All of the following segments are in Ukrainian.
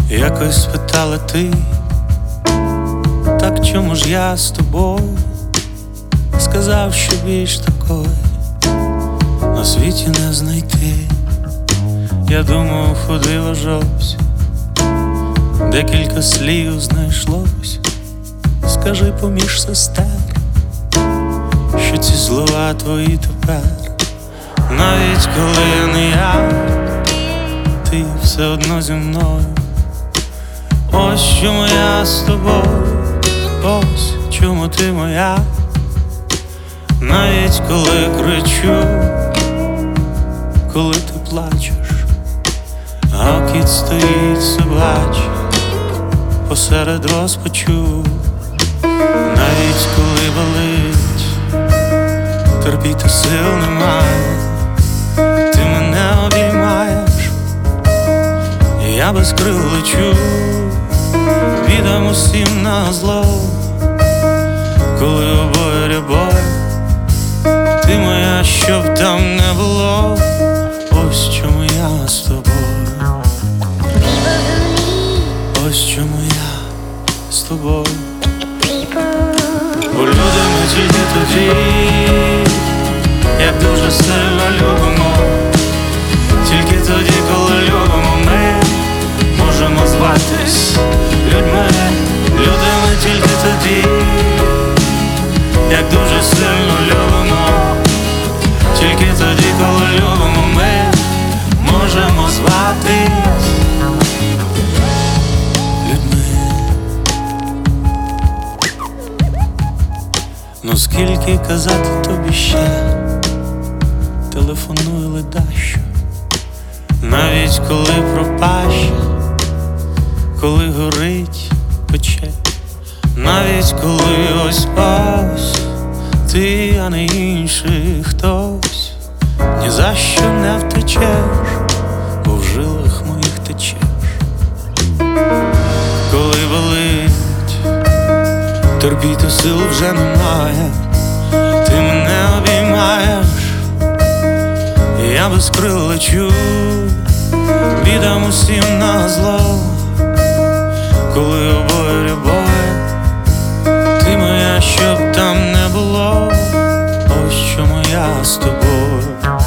Якось спитала ти, так чому ж я з тобою? Сказав, що більш такої на світі не знайти. Я думав, ходив ожовсь, декілька слів знайшлось. Скажи поміж сестер, що ці слова твої тепер. Навіть коли не я, ти все одно зі мною. Ось чому я з тобою, ось чому ти моя. Навіть коли кричу, коли ти плачеш, а кіт стоїть собачий посеред розпачу. Навіть коли болить, терпіти сил немає, ти мене обіймаєш, і я без крил лечу. Віддам усім на зло, коли обоє рябой. Ти моя, щоб там не було. Ось чому я з тобою. Ось чому я з тобою. Бо любимо тільки тоді, як дуже сильно любимо. Тільки тоді, коли любимо, ми можемо зватись людьми. Любимо тільки тоді, як дуже сильно любимо. Тільки тоді, коли любимо, ми можемо зватись людьми. Ну скільки казати тобі ще, телефоную ледащо. Навіть коли пропаща, коли горить пече. Навіть коли ось-ось ти, а не інший хтось. Ні за що не втечеш, бо в жилах моїх течеш. Коли болить, терпіти сил вже немає. Ти мене обіймаєш, і я без крил лечу. Віддам усім на зло, коли обоє рябоє. Ти моя, щоб там не було. Ось чому я з тобою.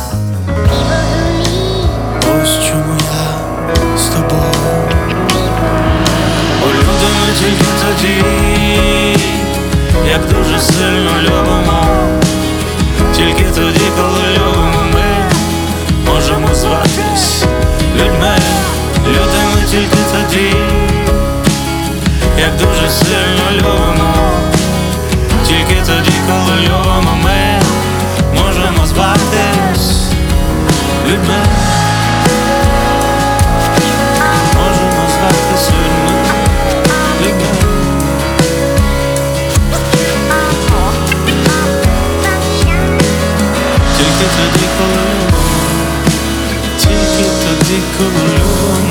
Ось чому я з тобою. Бо любимо тільки тоді, як дуже сильно любимо. Тільки тоді, коли любимо, ми можемо зватись людьми. Любимо тільки тоді, як дуже сильно любимо. Тільки тоді, коли любимо, ми можемо зватись людьми. Можемо зватись людьми. Тільки тоді, коли любимо. Тільки тоді, коли любимо.